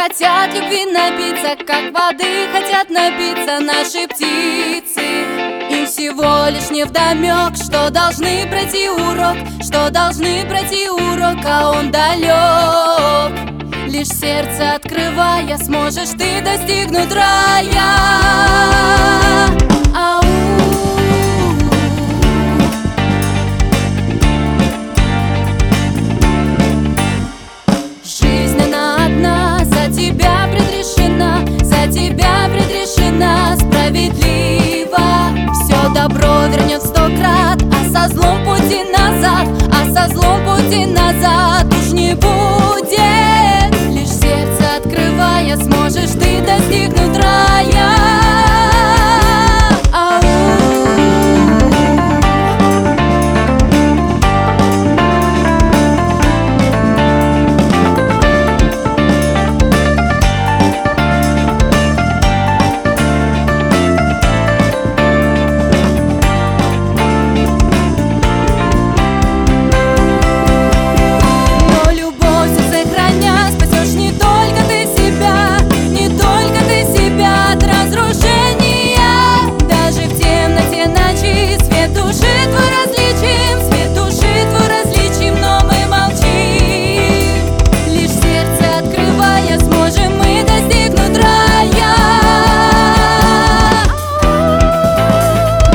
хотят любви напиться, как воды хотят напиться наши птицы. Им всего лишь невдомек, что должны пройти урок, что должны пройти урок, а он далек. Лишь сердце открывая, сможешь ты достигнуть рая. Ау. Жизнь она одна, за тебя предрешена справедливо. Все добро вернет 100 крат, а со злом пути назад, а со злом пути назад.